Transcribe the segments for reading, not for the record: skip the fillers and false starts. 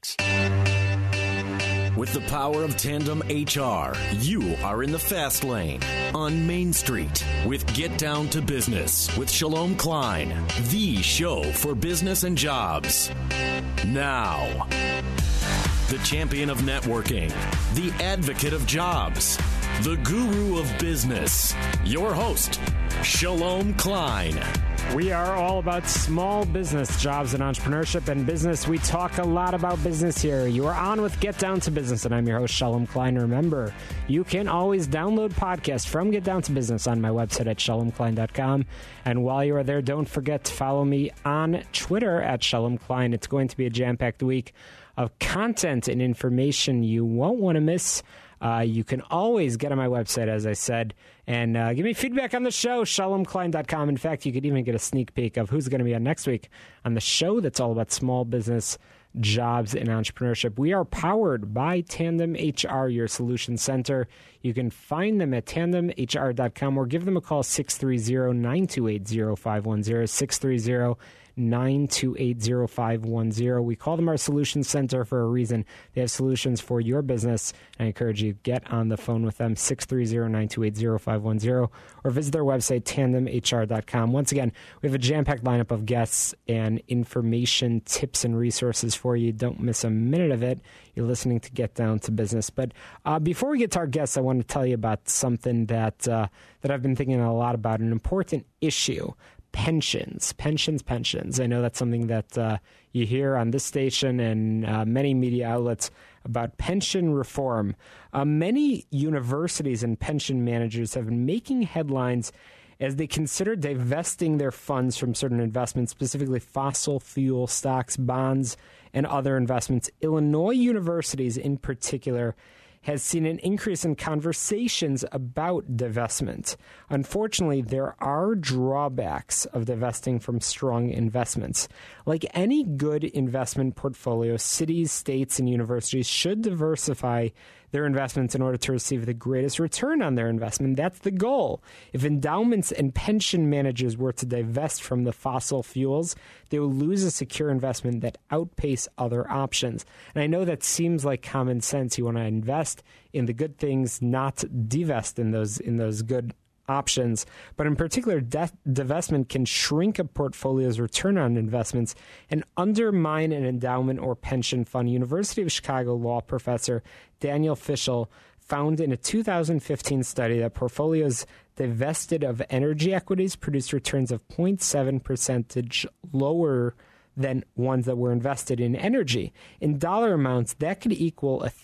Sports. With the power of Tandem HR, you are in the fast lane on Main Street with Get Down to Business with Shalom Klein, the show for business and jobs. Now, the champion of networking, the advocate of jobs, the guru of business, your host, Shalom Klein. We are all about small business, jobs, and entrepreneurship and business. We talk a lot about business here. You are on with Get Down to Business, and I'm your host, Shalom Klein. Remember, you can always download podcasts from Get Down to Business on my website at shalomklein.com. And while you are there, don't forget to follow me on Twitter at Shalom Klein. It's going to be a jam-packed week of content and information you won't want to miss. You can always get on my website, as I said, and give me feedback on the show, shalomklein.com. In fact, you could even get a sneak peek of who's going to be on next week on the show that's all about small business, jobs, and entrepreneurship. We are powered by Tandem HR, your solution center. You can find them at tandemhr.com or give them a call, 630-928-0510, 630-928-0510. We call them our solution center for a reason. They have solutions for your business. I encourage you to get on the phone with them, 630-928-0510, or visit their website, tandemhr.com. Once again, we have a jam-packed lineup of guests and information, tips, and resources for you. Don't miss a minute of it. You're listening to Get Down to Business. But before we get to our guests, I want to tell you about something that I've been thinking a lot about, an important issue. Pensions. I know that's something that you hear on this station and many media outlets about pension reform. Many universities and pension managers have been making headlines as they consider divesting their funds from certain investments, specifically fossil fuel stocks, bonds, and other investments. Illinois universities in particular has seen an increase in conversations about divestment. Unfortunately, there are drawbacks of divesting from strong investments. Like any good investment portfolio, cities, states, and universities should diversify their investments in order to receive the greatest return on their investment. That's the goal. If endowments and pension managers were to divest from the fossil fuels, they will lose a secure investment that outpace other options. And I know that seems like common sense. You want to invest in the good things, not divest in those good options. But in particular, divestment can shrink a portfolio's return on investments and undermine an endowment or pension fund. University of Chicago law professor Daniel Fishel found in a 2015 study that portfolios divested of energy equities produced returns of 0.7% lower than ones that were invested in energy. In dollar amounts, that could equal a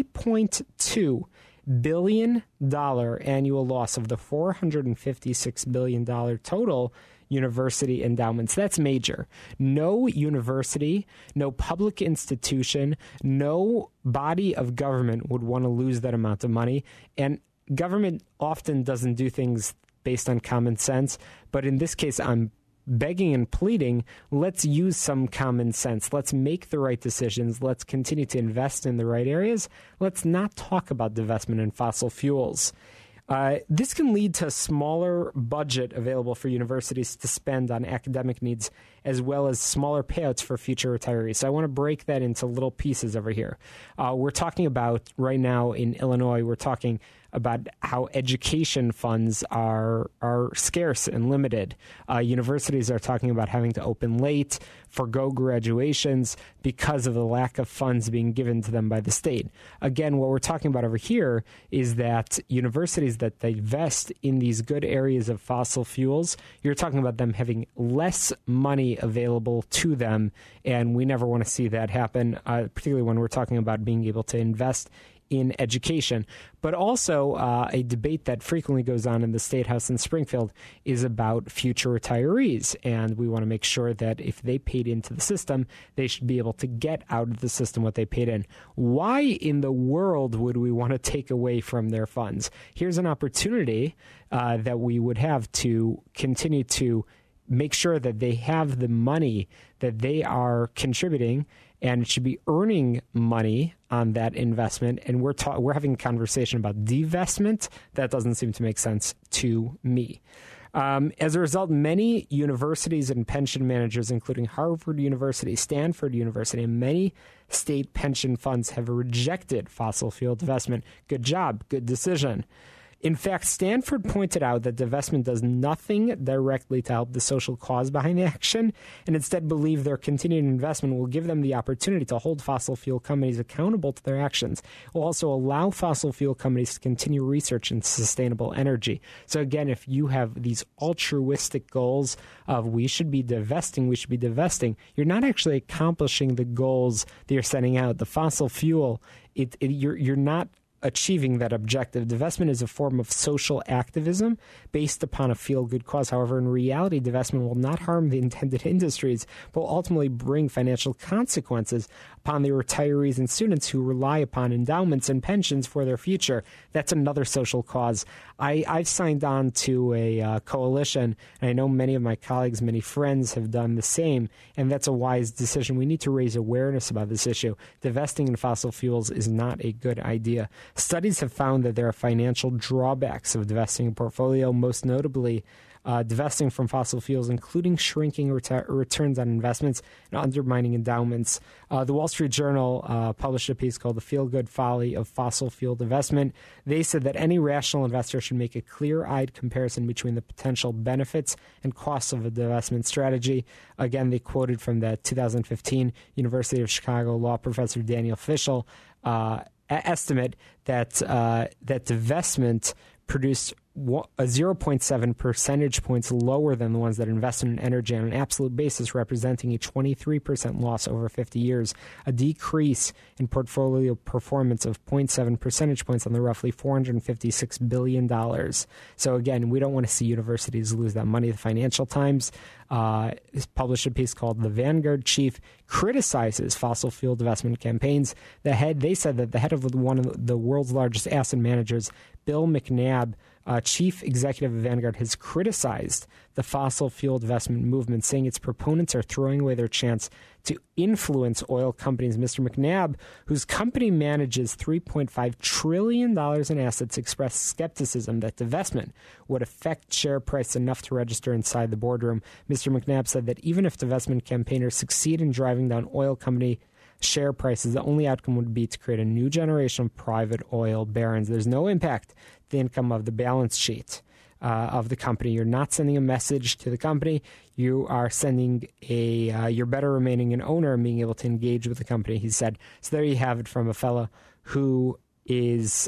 $3.2 billion annual loss of the $456 billion total university endowments. That's major. No university, no public institution, no body of government would want to lose that amount of money. And government often doesn't do things based on common sense. But in this case, I'm begging and pleading, let's use some common sense. Let's make the right decisions. Let's continue to invest in the right areas. Let's not talk about divestment in fossil fuels. This can lead to a smaller budget available for universities to spend on academic needs, as well as smaller payouts for future retirees. So I want to break that into little pieces over here. We're talking about, right now in Illinois, we're talking about how education funds are scarce and limited. Universities are talking about having to open late, forgo graduations because of the lack of funds being given to them by the state. Again, what we're talking about over here is that universities that divest in these good areas of fossil fuels, you're talking about them having less money available to them, and we never want to see that happen, particularly when we're talking about being able to invest in education. But also a debate that frequently goes on in the State House in Springfield is about future retirees. And we want to make sure that if they paid into the system, they should be able to get out of the system what they paid in. Why in the world would we want to take away from their funds? Here's an opportunity that we would have to continue to make sure that they have the money that they are contributing, and it should be earning money on that investment. And we're having a conversation about divestment. That doesn't seem to make sense to me. As a result, many universities and pension managers, including Harvard University, Stanford University, and many state pension funds have rejected fossil fuel divestment. Good job. Good decision. In fact, Stanford pointed out that divestment does nothing directly to help the social cause behind the action, and instead believe their continued investment will give them the opportunity to hold fossil fuel companies accountable to their actions. It will also allow fossil fuel companies to continue research in sustainable energy. So again, if you have these altruistic goals of we should be divesting, you're not actually accomplishing the goals that you're setting out. The fossil fuel, you're not achieving that objective. Divestment is a form of social activism based upon a feel-good cause. However, in reality, divestment will not harm the intended industries, but will ultimately bring financial consequences upon the retirees and students who rely upon endowments and pensions for their future. That's another social cause. I've signed on to a coalition, and I know many of my colleagues, many friends have done the same, and that's a wise decision. We need to raise awareness about this issue. Divesting in fossil fuels is not a good idea. Studies have found that there are financial drawbacks of divesting a portfolio, most notably divesting from fossil fuels, including shrinking returns on investments and undermining endowments. The Wall Street Journal published a piece called The Feel-Good Folly of Fossil Fuel Divestment. They said that any rational investor should make a clear-eyed comparison between the potential benefits and costs of a divestment strategy. Again, they quoted from the 2015 University of Chicago law professor Daniel Fishel estimate that divestment produced a 0.7 percentage points lower than the ones that invested in energy on an absolute basis, representing a 23% loss over 50 years, a decrease in portfolio performance of 0.7 percentage points on the roughly $456 billion. So again, we don't want to see universities lose that money. The Financial Times published a piece called The Vanguard Chief Criticizes Fossil Fuel Divestment Campaigns. They said that the head of one of the world's largest asset managers, Bill McNabb, chief executive of Vanguard, has criticized the fossil fuel divestment movement, saying its proponents are throwing away their chance to influence oil companies. Mr. McNabb, whose company manages $3.5 trillion in assets, expressed skepticism that divestment would affect share price enough to register inside the boardroom. Mr. McNabb said that even if divestment campaigners succeed in driving down oil company share prices, the only outcome would be to create a new generation of private oil barons. There's no impact to the income of the balance sheet of the company. You're not sending a message to the company. You are sending you're better remaining an owner and being able to engage with the company, he said. So there you have it from a fellow who is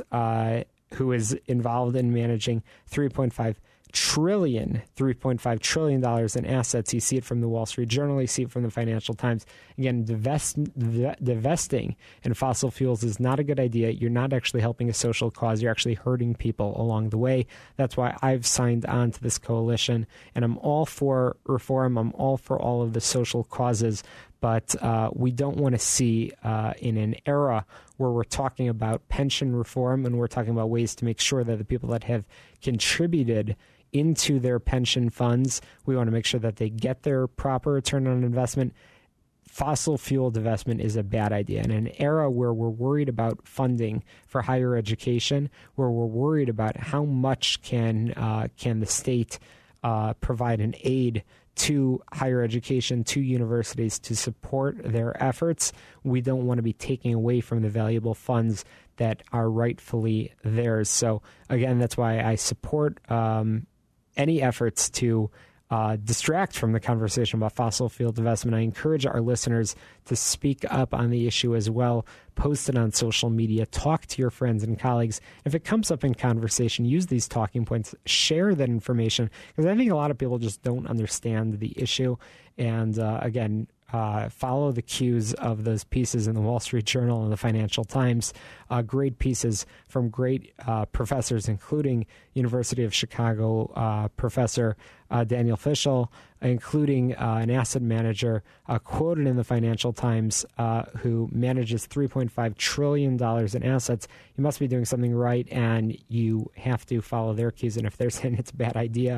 involved in managing $3.5 trillion in assets. You see it from the Wall Street Journal. You see it from the Financial Times. Again, divesting in fossil fuels is not a good idea. You're not actually helping a social cause. You're actually hurting people along the way. That's why I've signed on to this coalition, and I'm all for reform. I'm all for all of the social causes. But we don't want to see in an era where we're talking about pension reform and we're talking about ways to make sure that the people that have contributed into their pension funds, we want to make sure that they get their proper return on investment. Fossil fuel divestment is a bad idea. In an era where we're worried about funding for higher education, where we're worried about how much can the state provide an aid to higher education, to universities to support their efforts, we don't want to be taking away from the valuable funds that are rightfully theirs. So again, that's why I support any efforts to distract from the conversation about fossil fuel divestment. I encourage our listeners to speak up on the issue as well. Post it on social media. Talk to your friends and colleagues. If it comes up in conversation, use these talking points. Share that information, because I think a lot of people just don't understand the issue. And again, follow the cues of those pieces in the Wall Street Journal and the Financial Times. Great pieces from great professors, including University of Chicago professor Daniel Fishel, including an asset manager quoted in the Financial Times who manages $3.5 trillion in assets. You must be doing something right, and you have to follow their cues. And if they're saying it's a bad idea,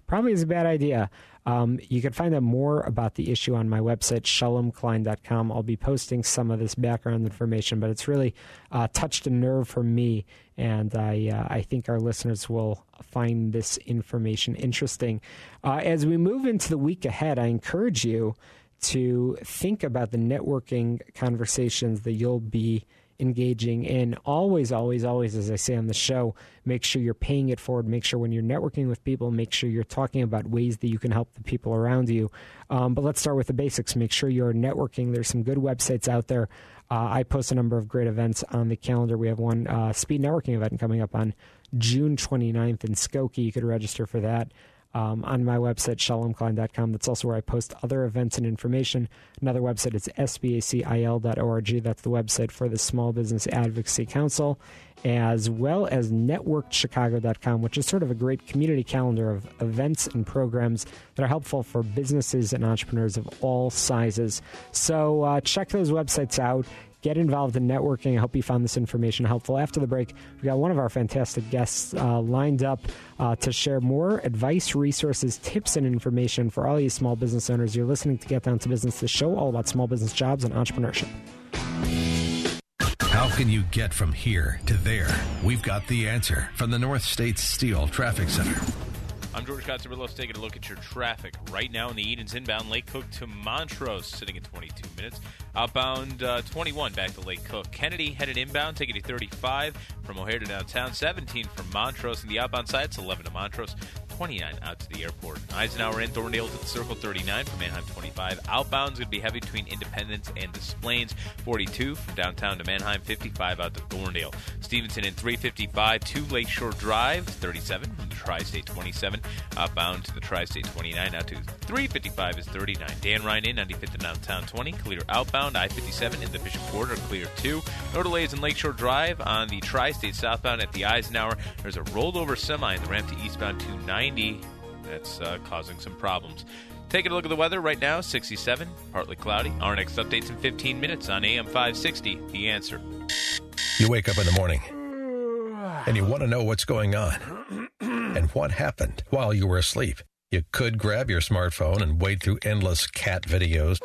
probably is a bad idea. You can find out more about the issue on my website, shalomklein.com. I'll be posting some of this background information, but it's really touched a nerve for me, and I think our listeners will find this information interesting. As we move into the week ahead, I encourage you to think about the networking conversations that you'll be engaging in. Always, always, always, as I say on the show, make sure you're paying it forward. Make sure when you're networking with people, make sure you're talking about ways that you can help the people around you. But let's start with the basics. Make sure you're networking. There's some good websites out there. I post a number of great events on the calendar. We have one speed networking event coming up on June 29th in Skokie. You could register for that on my website, shalomklein.com. That's also where I post other events and information. Another website is sbacil.org. That's the website for the Small Business Advocacy Council, as well as networkedchicago.com, which is sort of a great community calendar of events and programs that are helpful for businesses and entrepreneurs of all sizes. So check those websites out. Get involved in networking. I hope you found this information helpful. After the break, we got one of our fantastic guests lined up to share more advice, resources, tips, and information for all you small business owners. You're listening to Get Down to Business, the show all about small business jobs and entrepreneurship. How can you get from here to there? We've got the answer from the North States Steel Traffic Center. I'm George Kotzeberlos taking a look at your traffic right now in the Edens inbound Lake Cook to Montrose, sitting at 22 minutes. Outbound 21 back to Lake Cook. Kennedy headed inbound, taking you 35 from O'Hare to downtown, 17 from Montrose. And the outbound side, it's 11 to Montrose, 29 out to the airport. Eisenhower in Thorndale to the Circle, 39 from Manheim, 25. Outbound's going to be heavy between Independence and Des Plaines, 42 from downtown to Manheim, 55 out to Thorndale. Stevenson in 355 to Lakeshore Drive, 37 from the Tri-State, 27. Outbound to the Tri-State, 29 out to 355 is 39. Dan Ryan in 95th to downtown, 20. Clear outbound. I-57 in the Bishop Quarter, clear 2. No delays in Lakeshore Drive. On the Tri-State southbound at the Eisenhower, there's a rolled over semi in the ramp to eastbound 290. That's causing some problems. Taking a look at the weather right now, 67, partly cloudy. Our next update's in 15 minutes on AM 560, The Answer. You wake up in the morning and you want to know what's going on and what happened while you were asleep. You could grab your smartphone and wade through endless cat videos.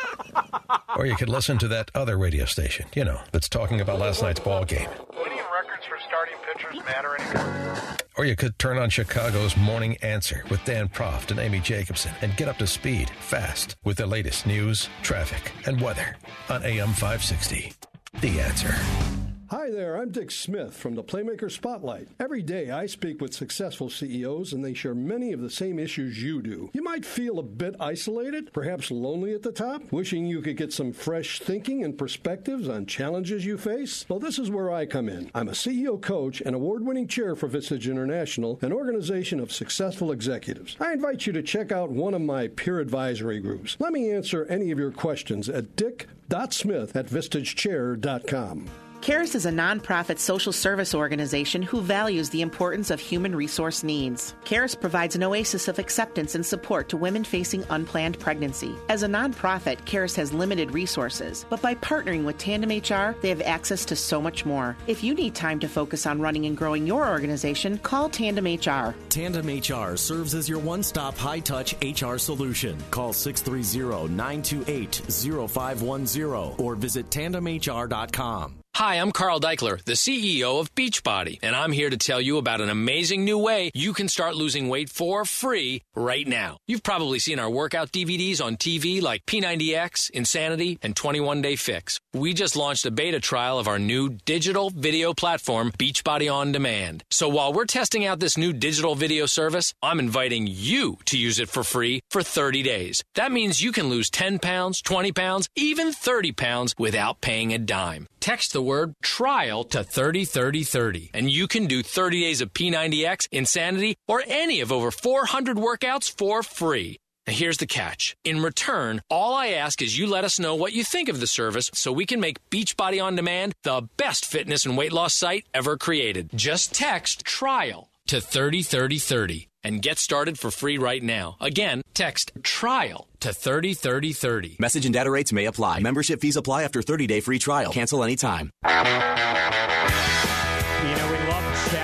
Or you could listen to that other radio station, that's talking about last night's ball game. Winning records for starting pitchers matter anymore. Or you could turn on Chicago's Morning Answer with Dan Proft and Amy Jacobson and get up to speed fast with the latest news, traffic, and weather on AM 560. The Answer. Hi there, I'm Dick Smith from the Playmaker Spotlight. Every day I speak with successful CEOs and they share many of the same issues you do. You might feel a bit isolated, perhaps lonely at the top, wishing you could get some fresh thinking and perspectives on challenges you face. Well, this is where I come in. I'm a CEO coach and award-winning chair for Vistage International, an organization of successful executives. I invite you to check out one of my peer advisory groups. Let me answer any of your questions at dick.smith@vistagechair.com. CARES is a nonprofit social service organization who values the importance of human resource needs. CARES provides an oasis of acceptance and support to women facing unplanned pregnancy. As a nonprofit, CARES has limited resources, but by partnering with Tandem HR, they have access to so much more. If you need time to focus on running and growing your organization, call Tandem HR. Tandem HR serves as your one-stop high-touch HR solution. Call 630-928-0510 or visit tandemhr.com. Hi, I'm Carl Deichler, the CEO of Beachbody, and I'm here to tell you about an amazing new way you can start losing weight for free right now. You've probably seen our workout DVDs on TV like P90X, Insanity, and 21 Day Fix. We just launched a beta trial of our new digital video platform, Beachbody On Demand. So while we're testing out this new digital video service, I'm inviting you to use it for free for 30 days. That means you can lose 10 pounds, 20 pounds, even 30 pounds without paying a dime. Text the word TRIAL to 303030, and you can do 30 days of P90X, Insanity, or any of over 400 workouts for free. Now here's the catch. In return, all I ask is you let us know what you think of the service so we can make Beachbody On Demand the best fitness and weight loss site ever created. Just text TRIAL to 303030 and get started for free right now. Again, text TRIAL to 303030. Message and data rates may apply. Membership fees apply after 30-day free trial. Cancel anytime. We love chatting with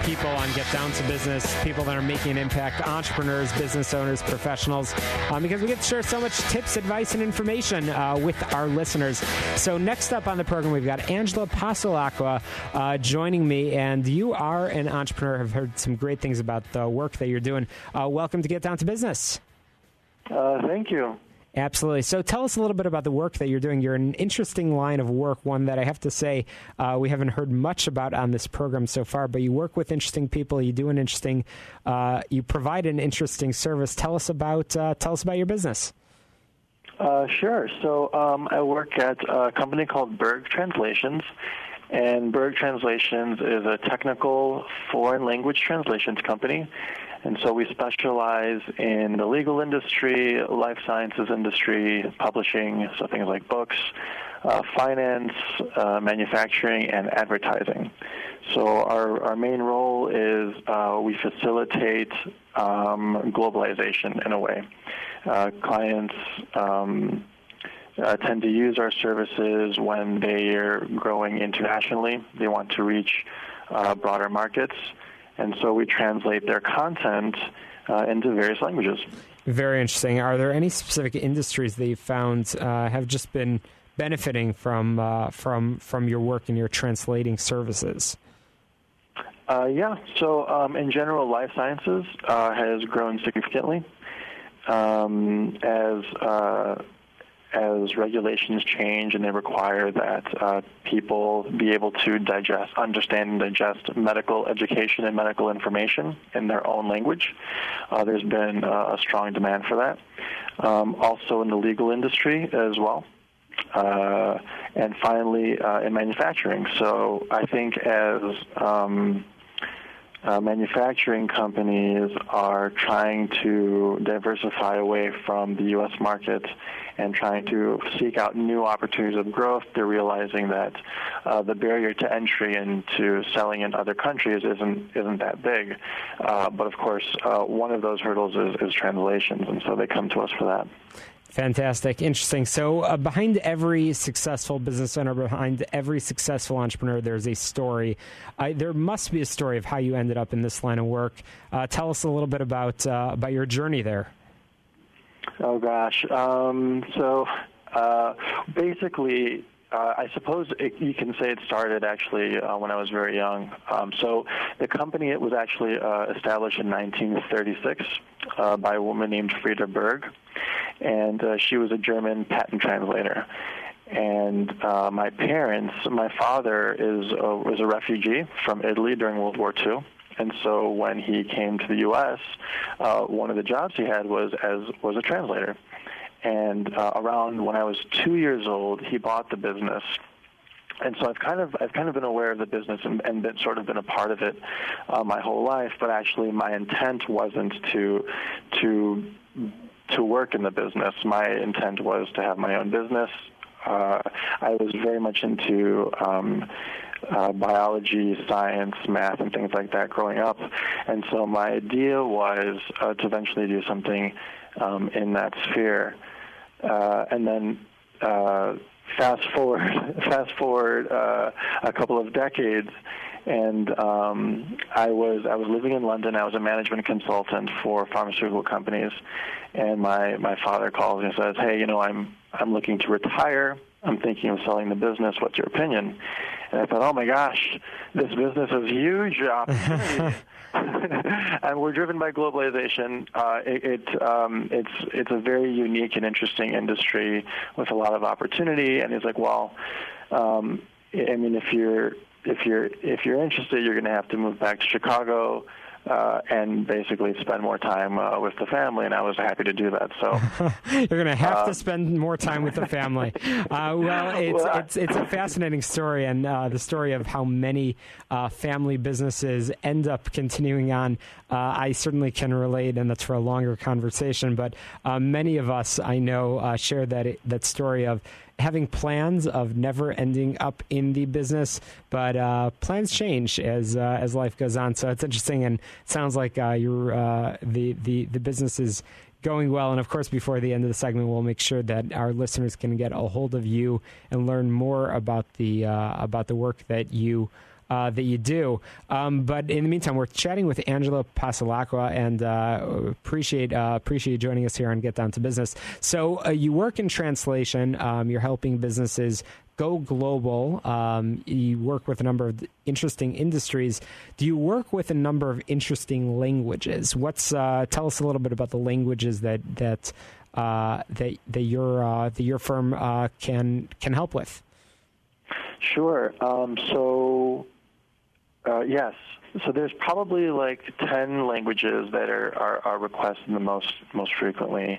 people on Get Down to Business, people that are making an impact, entrepreneurs, business owners, professionals, because we get to share so much tips, advice, and information with our listeners. So next up on the program, we've got Angela Passalacqua joining me, and you are an entrepreneur. I've heard some great things about the work that you're doing. Welcome to Get Down to Business. Thank you. Absolutely. So tell us a little bit about the work that you're doing. You're in an interesting line of work, one that I have to say we haven't heard much about on this program so far, but you work with interesting people. You do an interesting, you provide an interesting service. Tell us about your business. Sure. So I work at a company called Berg Translations, and Berg Translations is a technical foreign language translations company. And so we specialize in the legal industry, life sciences industry, publishing, so things like books, finance, manufacturing, and advertising. So our main role is we facilitate globalization in a way. Clients tend to use our services when they are growing internationally. They want to reach broader markets. And so we translate their content into various languages. Very interesting. Are there any specific industries that you found have just been benefiting from your work and your translating services? Yeah. So in general, life sciences has grown significantly as regulations change and they require that people be able to understand and digest medical education and medical information in their own language. There's been a strong demand for that. Also in the legal industry as well. And finally, in manufacturing. So I think as manufacturing companies are trying to diversify away from the U.S. market and trying to seek out new opportunities of growth, they're realizing that the barrier to entry into selling in other countries isn't that big. But of course, one of those hurdles is translations, and so they come to us for that. Fantastic. Interesting. So behind every successful business owner, behind every successful entrepreneur, there's a story. There must be a story of how you ended up in this line of work. Tell us a little bit about your journey there. Oh, gosh. Basically, I suppose you can say it started actually when I was very young. So the company, it was actually established in 1936 by a woman named Frieda Berg, and she was a German patent translator. And my father was a refugee from Italy during World War II. And so when he came to the U.S., one of the jobs he had was a translator. And around when I was 2 years old, he bought the business. And so I've kind of been aware of the business and been a part of it my whole life. But actually, my intent wasn't to work in the business. My intent was to have my own business. I was very much into biology, science, math, and things like that growing up. And so my idea was to eventually do something in that sphere. And then fast forward a couple of decades, and I was living in London. I was a management consultant for pharmaceutical companies, and my father calls and says, "Hey, I'm looking to retire. I'm thinking of selling the business. What's your opinion?" And I thought, oh my gosh, this business is huge opportunity. And we're driven by globalization. It's a very unique and interesting industry with a lot of opportunity. And he's like, well, if you're interested, you're going to have to move back to Chicago and basically spend more time with the family, and I was happy to do that. So you're going to have to spend more time with the family. It's a fascinating story, and the story of how many family businesses end up continuing on. I certainly can relate, and that's for a longer conversation. But many of us, I know, share that story of having plans of never ending up in the business, but plans change as life goes on. So it's interesting, and it sounds like the business is going well. And of course, before the end of the segment, we'll make sure that our listeners can get a hold of you and learn more about the work that you that you do. But in the meantime, we're chatting with Angelo Pasalacqua, and appreciate you joining us here on Get Down to Business. So you work in translation. You're helping businesses go global. You work with a number of interesting industries. Do you work with a number of interesting languages? Tell us a little bit about the languages that your firm can help with. Sure. Yes. So there's probably like 10 languages that are requested the most frequently.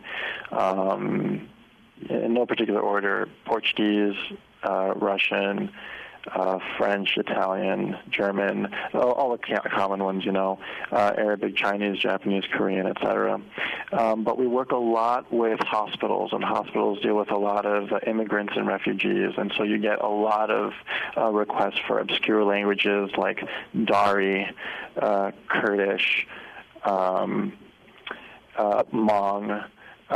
In no particular order: Portuguese, Russian, French, Italian, German, all the common ones, Arabic, Chinese, Japanese, Korean, etc. But we work a lot with hospitals, and hospitals deal with a lot of immigrants and refugees, and so you get a lot of requests for obscure languages like Dari, Kurdish, Hmong,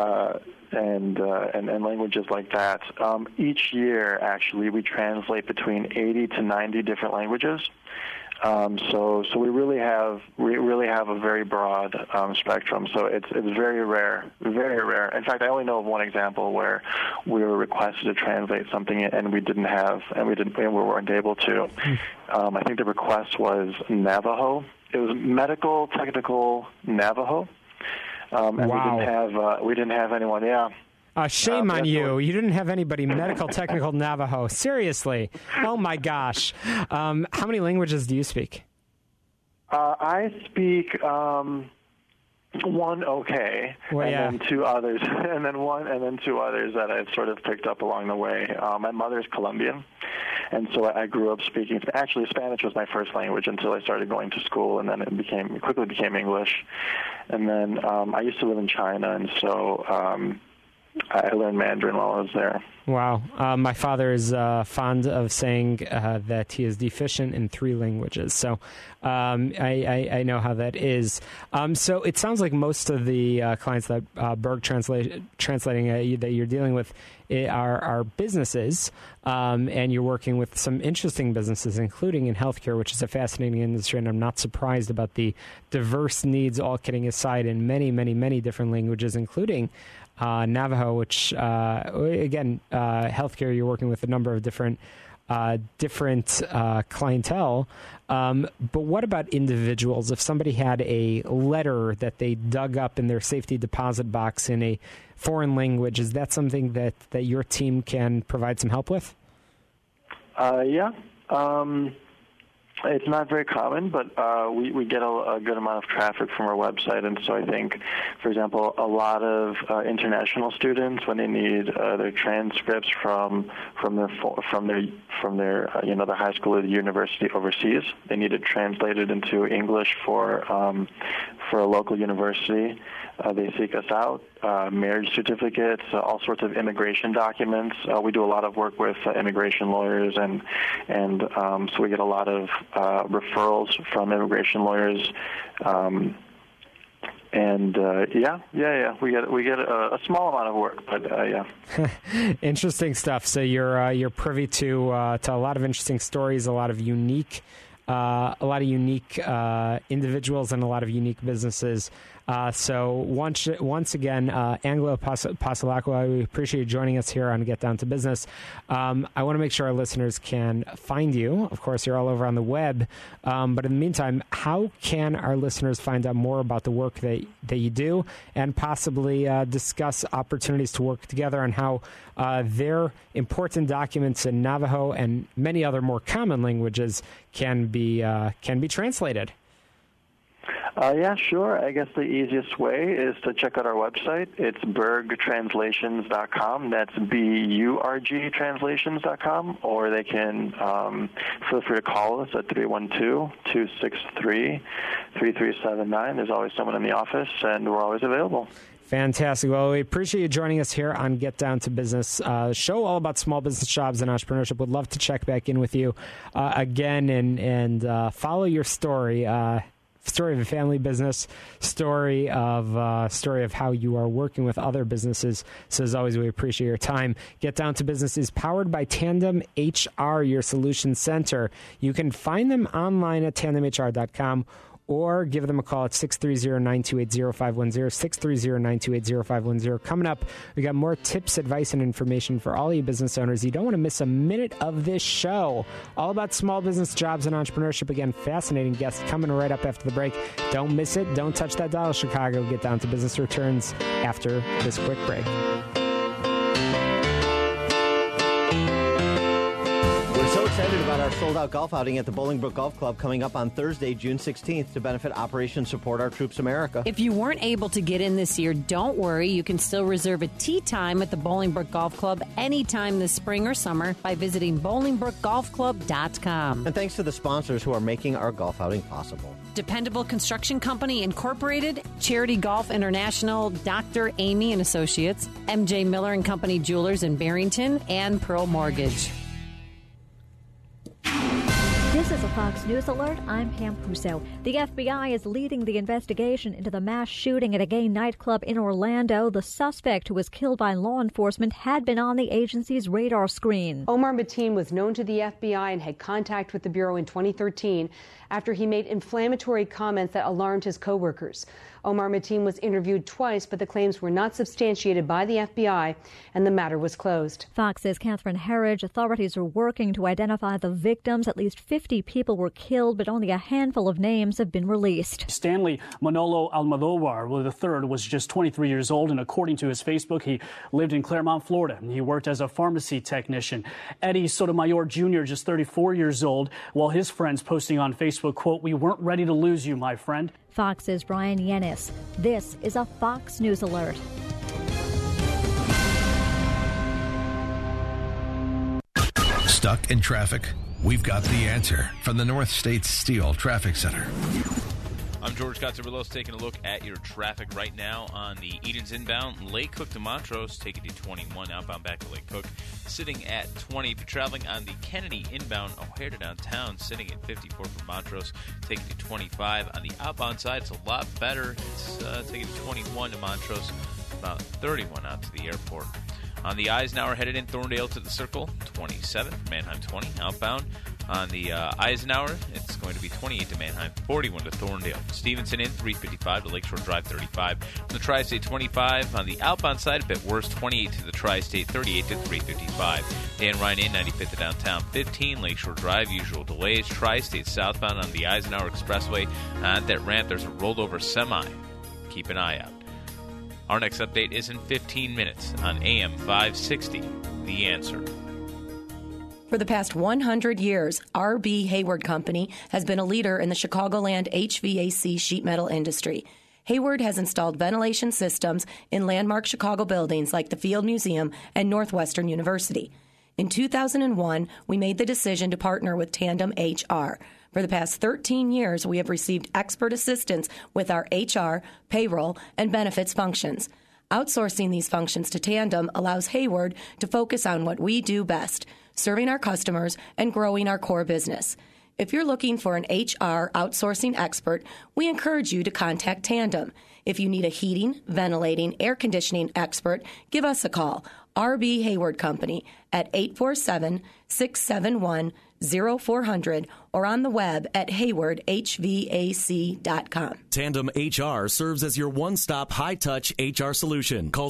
and languages like that. Each year, actually, we translate between 80 to 90 different languages. So we really have a very broad spectrum. So it's very rare. In fact, I only know of one example where we were requested to translate something and we weren't able to. I think the request was Navajo. It was medical technical Navajo. And wow. We didn't have anyone. Yeah. Shame on you. You didn't have anybody medical technical Navajo. Seriously. Oh my gosh. How many languages do you speak? I speak one then two others, and then two others that I've sort of picked up along the way. My mother's Colombian, and so I grew up speaking. Actually, Spanish was my first language until I started going to school, and then it quickly became English. And then I used to live in China, and so I learned Mandarin while I was there. Wow. My father is fond of saying that he is deficient in 3 languages. So I know how that is. So it sounds like most of the clients that Berg translating that you're dealing with are businesses, and you're working with some interesting businesses, including in healthcare, which is a fascinating industry, and I'm not surprised about the diverse needs, all kidding aside, in many, many, many different languages, including Navajo, which, again, healthcare, you're working with a number of different clientele. But what about individuals? If somebody had a letter that they dug up in their safety deposit box in a foreign language, is that something that your team can provide some help with? Yeah. It's not very common, but we get a good amount of traffic from our website, and so I think, for example, a lot of international students, when they need their transcripts from their the high school or the university overseas, they need it translated into English for a local university. They seek us out. Marriage certificates, all sorts of immigration documents. We do a lot of work with immigration lawyers, and so we get a lot of referrals from immigration lawyers. We get a small amount of work, but yeah. Interesting stuff. So you're privy to a lot of interesting stories, a lot of unique individuals, and a lot of unique businesses. So once again, Angelo Pasalacqua, we appreciate you joining us here on Get Down to Business. I want to make sure our listeners can find you. Of course, you're all over on the web. But in the meantime, how can our listeners find out more about the work that you do, and possibly discuss opportunities to work together on how their important documents in Navajo and many other more common languages can be translated? Yeah, sure. I guess the easiest way is to check out our website. It's bergtranslations.com. That's BURG translations.com. Or they can feel free to call us at 312-263-3379. There's always someone in the office, and we're always available. Fantastic. Well, we appreciate you joining us here on Get Down to Business, show all about small business jobs and entrepreneurship. Would love to check back in with you again and follow your story. story of a family business, story of how you are working with other businesses. So as always, we appreciate your time. Get Down to Business is powered by Tandem HR, your solution center. You can find them online at tandemhr.com or give them a call at 630-928-0510, 630-928-0510. Coming up, we got more tips, advice, and information for all you business owners. You don't want to miss a minute of this show. All about small business, jobs, and entrepreneurship. Again, fascinating guests coming right up after the break. Don't miss it. Don't touch that dial, Chicago. Get Down to Business returns after this quick break. Excited about our sold-out golf outing at the Bolingbrook Golf Club coming up on Thursday, June 16th to benefit Operation Support Our Troops America. If you weren't able to get in this year, don't worry. You can still reserve a tee time at the Bolingbrook Golf Club anytime this spring or summer by visiting BolingbrookGolfClub.com. And thanks to the sponsors who are making our golf outing possible. Dependable Construction Company Incorporated, Charity Golf International, Dr. Amy and Associates, MJ Miller and Company Jewelers in Barrington, and Pearl Mortgage. This is a Fox News Alert. I'm Pam Puso. The FBI is leading the investigation into the mass shooting at a gay nightclub in Orlando. The suspect, who was killed by law enforcement, had been on the agency's radar screen. Omar Mateen was known to the FBI and had contact with the Bureau in 2013 after he made inflammatory comments that alarmed his coworkers. Omar Mateen was interviewed twice, but the claims were not substantiated by the FBI, and the matter was closed. Fox's Catherine Herridge. Authorities are working to identify the victims. At least 50 people were killed, but only a handful of names have been released. Stanley Manolo Almodovar III was just 23 years old, and according to his Facebook, he lived in Claremont, Florida. He worked as a pharmacy technician. Eddie Sotomayor Jr., just 34 years old, while his friends posting on Facebook, quote, "We weren't ready to lose you, my friend." Fox's Brian Yennis. This is a Fox News Alert. Stuck in traffic? We've got the answer from the North States Steel Traffic Center. I'm George Cotzerillos taking a look at your traffic right now on the Edens inbound, Lake Cook to Montrose, taking you 21, outbound back to Lake Cook, sitting at 20. If you're traveling on the Kennedy inbound, O'Hare to downtown, sitting at 54 for Montrose, taking you 25. On the outbound side, it's a lot better. It's taking you 21 to Montrose, about 31 out to the airport. On the Eisenhower, headed in Thorndale to the Circle, 27. Manheim, 20. Outbound. On the Eisenhower, it's going to be 28 to Manheim, 41 to Thorndale. Stevenson in, 355 to Lakeshore Drive, 35. From the Tri-State, 25. On the outbound side, a bit worse, 28 to the Tri-State, 38 to 355. Dan Ryan in, 95th to downtown, 15. Lakeshore Drive, usual delays. Tri-State southbound on the Eisenhower Expressway. At that ramp, there's a rolled over semi. Keep an eye out. Our next update is in 15 minutes on AM 560, The Answer. For the past 100 years, R.B. Hayward Company has been a leader in the Chicagoland HVAC sheet metal industry. Hayward has installed ventilation systems in landmark Chicago buildings like the Field Museum and Northwestern University. In 2001, we made the decision to partner with Tandem HR. For the past 13 years, we have received expert assistance with our HR, payroll, and benefits functions. Outsourcing these functions to Tandem allows Hayward to focus on what we do best, serving our customers and growing our core business. If you're looking for an HR outsourcing expert, we encourage you to contact Tandem. If you need a heating, ventilating, air conditioning expert, give us a call. R.B. Hayward Company at 847-671-0400 or on the web at haywardhvac.com. Tandem HR serves as your one-stop high-touch HR solution. Call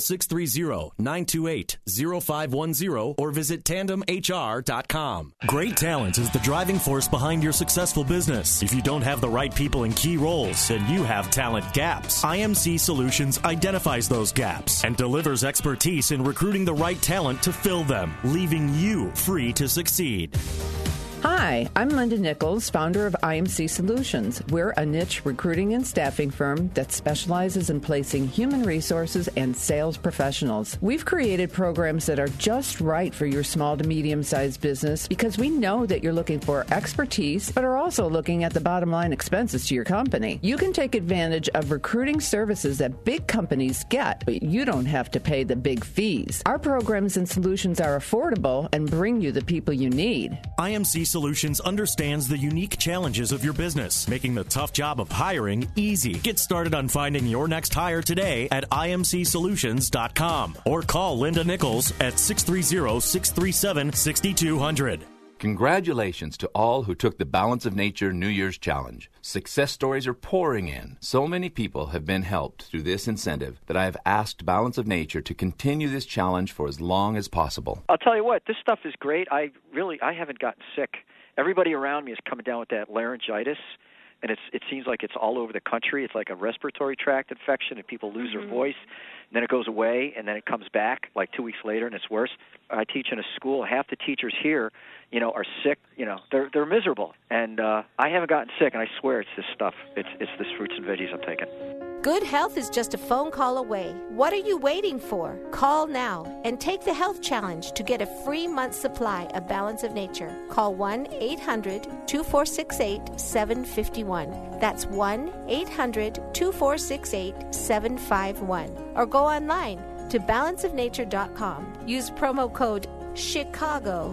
630-928-0510 or visit tandemhr.com. Great talent is the driving force behind your successful business. If you don't have the right people in key roles, then you have talent gaps. IMC Solutions identifies those gaps and delivers expertise in recruiting the right talent to fill them, leaving you free to succeed. Hi, I'm Linda Nichols, founder of IMC Solutions. We're a niche recruiting and staffing firm that specializes in placing human resources and sales professionals. We've created programs that are just right for your small to medium-sized business because we know that you're looking for expertise, but are also looking at the bottom line expenses to your company. You can take advantage of recruiting services that big companies get, but you don't have to pay the big fees. Our programs and solutions are affordable and bring you the people you need. IMC Solutions Solutions understands the unique challenges of your business, making the tough job of hiring easy. Get started on finding your next hire today at imcsolutions.com or call Linda Nichols at 630-637-6200. Congratulations to all who took the Balance of Nature New Year's Challenge. Success stories are pouring in. So many people have been helped through this incentive that I have asked Balance of Nature to continue this challenge for as long as possible. I'll tell you what, this stuff is great. I haven't gotten sick. Everybody around me is coming down with that laryngitis, and it seems like it's all over the country. It's like a respiratory tract infection, and people lose their voice, and then it goes away, and then it comes back like 2 weeks later, and it's worse. I teach in a school. Half the teachers here, are sick. They're miserable, and I haven't gotten sick, and I swear it's this stuff. It's this fruits and veggies I'm taking. Good health is just a phone call away. What are you waiting for? Call now and take the health challenge to get a free month's supply of Balance of Nature. Call 1-800-2468-751. That's 1-800-2468-751. Or go online to balanceofnature.com. Use promo code CHICAGO.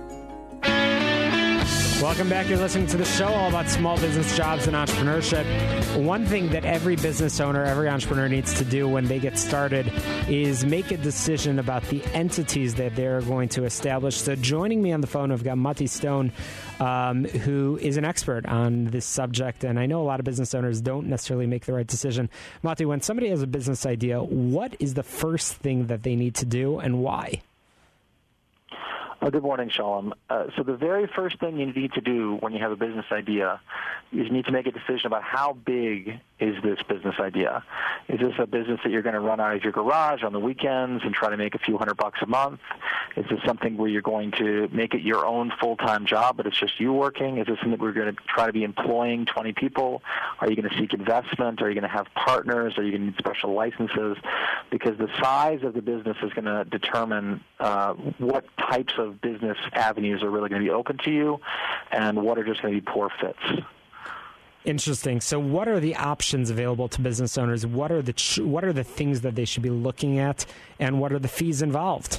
Welcome back. You're listening to the show all about small business, jobs, and entrepreneurship. One thing that every business owner, every entrepreneur needs to do when they get started is make a decision about the entities that they're going to establish. So joining me on the phone, I've got Matti Stone, who is an expert on this subject. And I know a lot of business owners don't necessarily make the right decision. Matti, when somebody has a business idea, what is the first thing that they need to do and why? Good morning, Shalom. So the very first thing you need to do when you have a business idea is you need to make a decision about how big is this business idea. Is this a business that you're going to run out of your garage on the weekends and try to make a few $100 a month? Is this something where you're going to make it your own full-time job, but it's just you working? Is this something where you're going to try to be employing 20 people? Are you going to seek investment? Are you going to have partners? Are you going to need special licenses? Because the size of the business is going to determine what types of business avenues are really going to be open to you and what are just going to be poor fits. Interesting. So what are the options available to business owners? What are the things that they should be looking at, and what are the fees involved?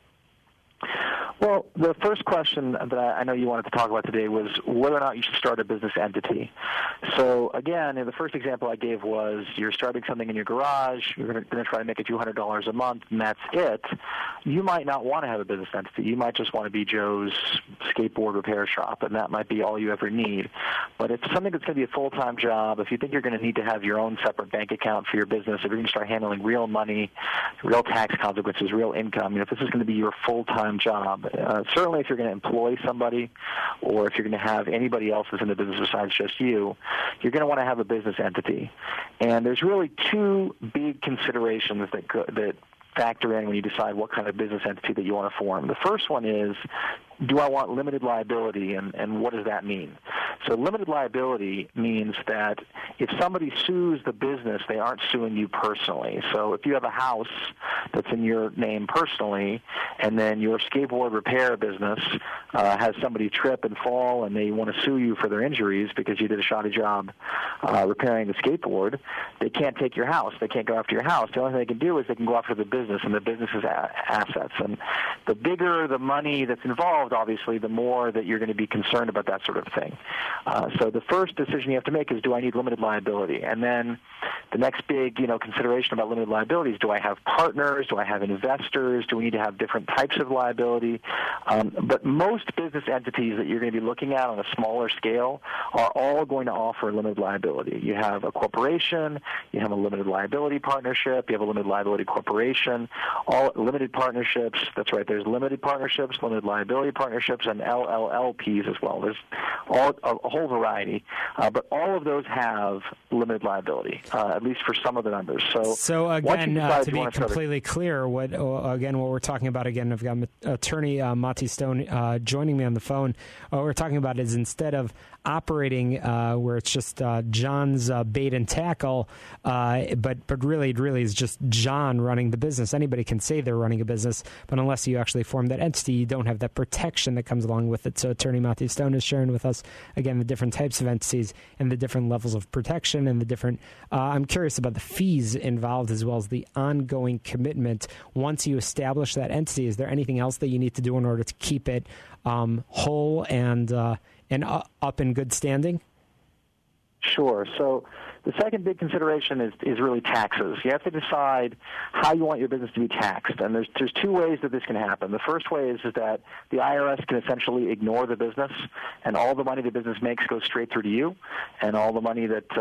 Well, the first question that I know you wanted to talk about today was whether or not you should start a business entity. So, again, the first example I gave was you're starting something in your garage, you're going to try to make a few $100 a month, and that's it. You might not want to have a business entity. You might just want to be Joe's skateboard repair shop, and that might be all you ever need. But if something that's going to be a full-time job, if you think you're going to need to have your own separate bank account for your business, if you're going to start handling real money, real tax consequences, real income, if this is going to be your full-time job, certainly if you're going to employ somebody or if you're going to have anybody else that's in the business besides just you, you're going to want to have a business entity. And there's really two big considerations that factor in when you decide what kind of business entity that you want to form. The first one is, do I want limited liability, and what does that mean? So limited liability means that if somebody sues the business, they aren't suing you personally. So if you have a house that's in your name personally, and then your skateboard repair business has somebody trip and fall, and they want to sue you for their injuries because you did a shoddy job repairing the skateboard, they can't take your house. They can't go after your house. The only thing they can do is they can go after the business and the business's assets. And the bigger the money that's involved, obviously, the more that you're going to be concerned about that sort of thing. So the first decision you have to make is, do I need limited liability? And then the next big, consideration about limited liability is, do I have partners? Do I have investors? Do we need to have different types of liability? But most business entities that you're going to be looking at on a smaller scale are all going to offer limited liability. You have a corporation, you have a limited liability partnership, you have a limited liability corporation, all limited partnerships. That's right, there's limited partnerships, limited liability partnerships, and LLLPs as well. There's a whole variety, but all of those have limited liability, at least for some of the members. So again, to be completely clear, what we're talking about, again, I've got attorney Matti Stone joining me on the phone. What we're talking about is, instead of operating where it's just John's bait and tackle, but really it really is just John running the business. Anybody can say they're running a business, but unless you actually form that entity, you don't have that protection that comes along with it. So attorney Matti Stone is sharing with us again again, the different types of entities and the different levels of protection and the different, I'm curious about the fees involved as well as the ongoing commitment. Once you establish that entity, is there anything else that you need to do in order to keep it whole and up in good standing? Sure. So the second big consideration is really taxes. You have to decide how you want your business to be taxed, and there's two ways that this can happen. The first way is that the IRS can essentially ignore the business, and all the money the business makes goes straight through to you, and all the money that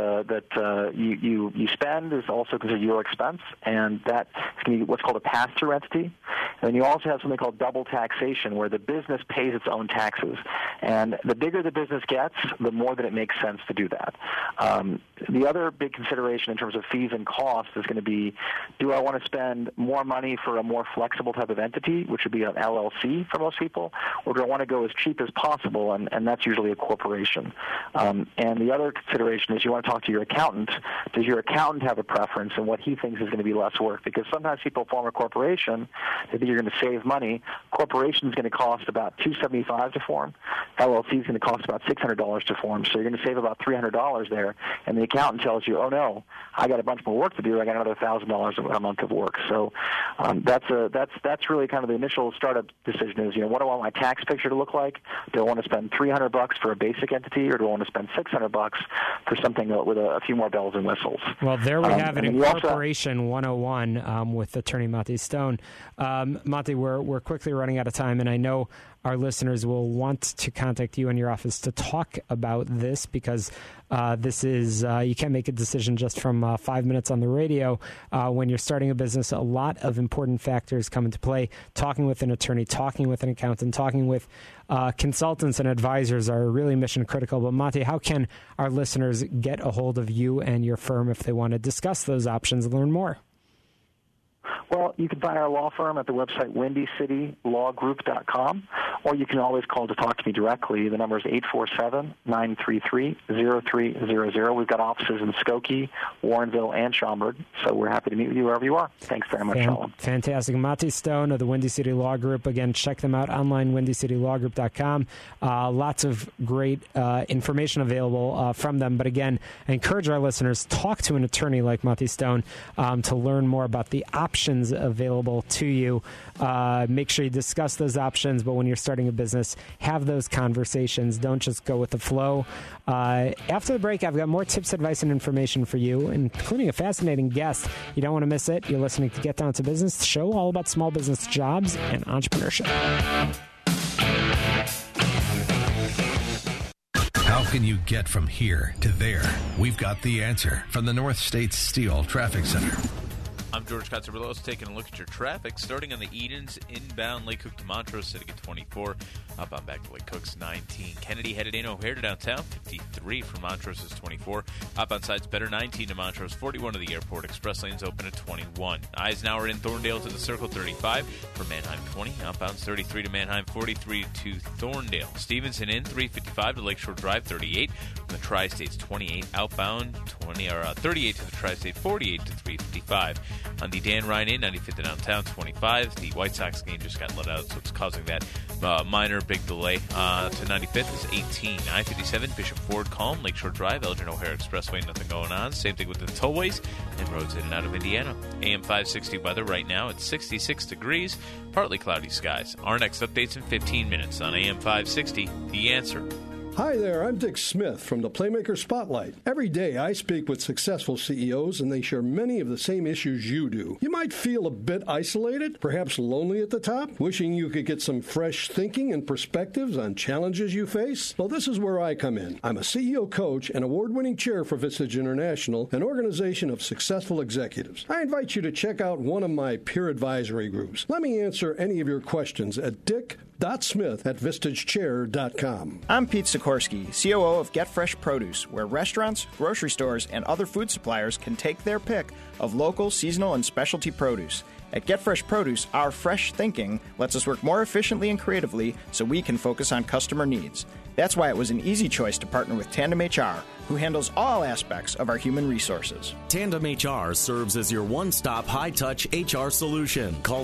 you spend is also considered your expense, and that can be what's called a pass-through entity. And you also have something called double taxation, where the business pays its own taxes, and the bigger the business gets, the more that it makes sense to do that. The other big consideration in terms of fees and costs is going to be, do I want to spend more money for a more flexible type of entity, which would be an LLC for most people, or do I want to go as cheap as possible, and that's usually a corporation. And the other consideration is you want to talk to your accountant. Does your accountant have a preference in what he thinks is going to be less work? Because sometimes people form a corporation, they think you're going to save money. Corporation is going to cost about $275 to form. LLC is going to cost about $600 to form, so you're going to save about $300 there, and the accountant tells you, oh no, I got a bunch more work to do. I got another $1,000 a month of work. So that's really kind of the initial startup decision is, what do I want my tax picture to look like? Do I want to spend $300 for a basic entity, or do I want to spend $600 for something with a few more bells and whistles? Well, there we have it in Corporation 101 with attorney Matti Stone. Matti, we're quickly running out of time, and I know our listeners will want to contact you and your office to talk about this, because this is you can't make a decision just from 5 minutes on the radio. When you're starting a business, a lot of important factors come into play. Talking with an attorney, talking with an accountant, talking with consultants and advisors are really mission critical. But Matti, how can our listeners get a hold of you and your firm if they want to discuss those options and learn more? Well, you can find our law firm at the website WindyCityLawGroup.com, or you can always call to talk to me directly. The number is 847-933-0300. We've got offices in Skokie, Warrenville, and Schaumburg, so we're happy to meet with you wherever you are. Thanks very much, Sean. Fantastic. Matti Stone of the Windy City Law Group. Again, check them out online, WindyCityLawGroup.com. Lots of great information available from them. But again, I encourage our listeners, talk to an attorney like Matti Stone to learn more about the options available to you. Make sure you discuss those options, but when you're starting a business, have those conversations. Don't just go with the flow. After the break, I've got more tips, advice, and information for you, including a fascinating guest. You don't want to miss it. You're listening to Get Down to Business, the show all about small business jobs and entrepreneurship. How can you get from here to there? We've got the answer from the North States Steel Traffic Center. I'm George Katsaberlos, taking a look at your traffic. Starting on the Edens, inbound Lake Cook to Montrose, sitting at 24. Outbound back to Lake Cook's 19. Kennedy headed in O'Hare to downtown, 53 from Montrose is 24. Outbound side's better, 19 to Montrose, 41 to the airport. Express lanes open at 21. Eisenhower in Thorndale to the Circle, 35. For Manheim, 20. Outbound's 33 to Manheim, 43 to Thorndale. Stevenson in, 355 to Lakeshore Drive, 38. From the Tri-States, 28. Outbound, 38 to the Tri-State, 48 to 355. On the Dan Ryan in, 95th to downtown, 25. The White Sox game just got let out, so it's causing that minor big delay. To 95th is 18. I-57, Bishop Ford, calm. Lakeshore Drive, Elgin O'Hare Expressway, nothing going on. Same thing with the tollways and roads in and out of Indiana. AM 560 weather right now at 66 degrees, partly cloudy skies. Our next update's in 15 minutes on AM 560, The Answer. Hi there, I'm Dick Smith from the Playmaker Spotlight. Every day I speak with successful CEOs and they share many of the same issues you do. You might feel a bit isolated, perhaps lonely at the top, wishing you could get some fresh thinking and perspectives on challenges you face. Well, this is where I come in. I'm a CEO coach and award-winning chair for Vistage International, an organization of successful executives. I invite you to check out one of my peer advisory groups. Let me answer any of your questions at dick.smith@vistagechair.com. I'm Pete Sikorsky, COO of Get Fresh Produce, where restaurants, grocery stores, and other food suppliers can take their pick of local, seasonal, and specialty produce. At Get Fresh Produce, our fresh thinking lets us work more efficiently and creatively so we can focus on customer needs. That's why it was an easy choice to partner with Tandem HR, who handles all aspects of our human resources. Tandem HR serves as your one-stop high-touch HR solution. Call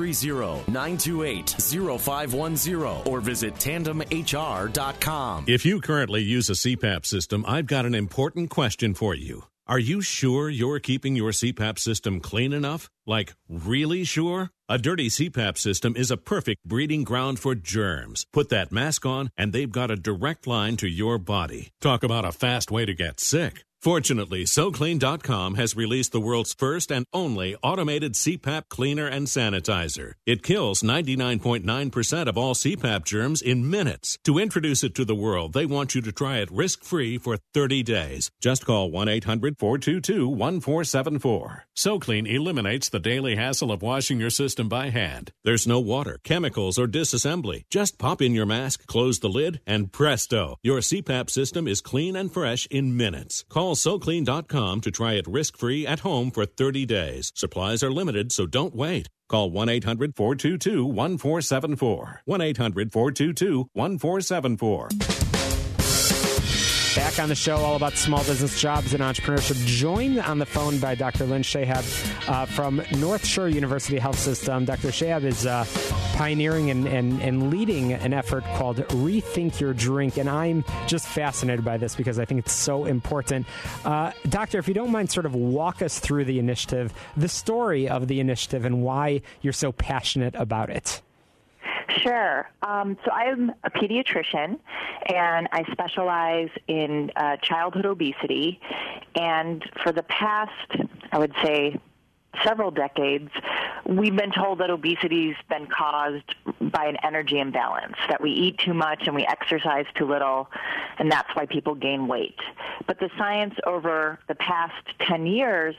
630-928-0510 or visit tandemhr.com. If you currently use a CPAP system, I've got an important question for you. Are you sure you're keeping your CPAP system clean enough? Like, really sure? A dirty CPAP system is a perfect breeding ground for germs. Put that mask on, and they've got a direct line to your body. Talk about a fast way to get sick. Fortunately, SoClean.com has released the world's first and only automated CPAP cleaner and sanitizer. It kills 99.9% of all CPAP germs in minutes. To introduce it to the world, they want you to try it risk-free for 30 days. Just call 1-800-422-1474. SoClean eliminates the daily hassle of washing your system by hand. There's no water, chemicals, or disassembly. Just pop in your mask, close the lid, and presto, your CPAP system is clean and fresh in minutes. Call SoClean.com to try it risk-free at home for 30 days. Supplies are limited, so don't wait. Call 1-800-422-1474. 1-800-422-1474. Back on the show, all about small business, jobs, and entrepreneurship. Joined on the phone by Dr. Lynn Shahab from North Shore University Health System. Dr. Shahab is pioneering and leading an effort called Rethink Your Drink, and I'm just fascinated by this because I think it's so important. Doctor, if you don't mind, sort of walk us through the initiative, the story of the initiative, and why you're so passionate about it. Sure. So I'm a pediatrician, and I specialize in childhood obesity. And for the past, I would say, several decades, we've been told that obesity's been caused by an energy imbalance, that we eat too much and we exercise too little, and that's why people gain weight. But the science over the past 10 years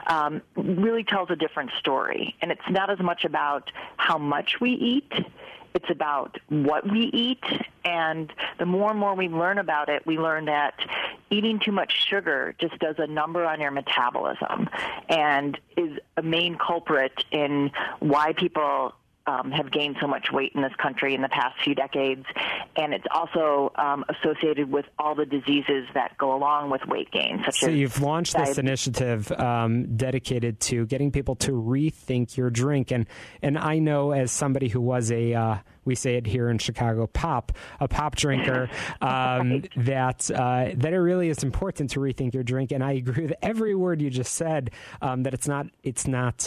really tells a different story. And it's not as much about how much we eat. It's about what we eat, and the more and more we learn about it, we learn that eating too much sugar just does a number on your metabolism and is a main culprit in why people have gained so much weight in this country in the past few decades, and it's also associated with all the diseases that go along with weight gain. So you've launched this initiative dedicated to getting people to rethink your drink, and I know as somebody who was we say it here in Chicago, a pop drinker, that it really is important to rethink your drink. And I agree with every word you just said. That it's not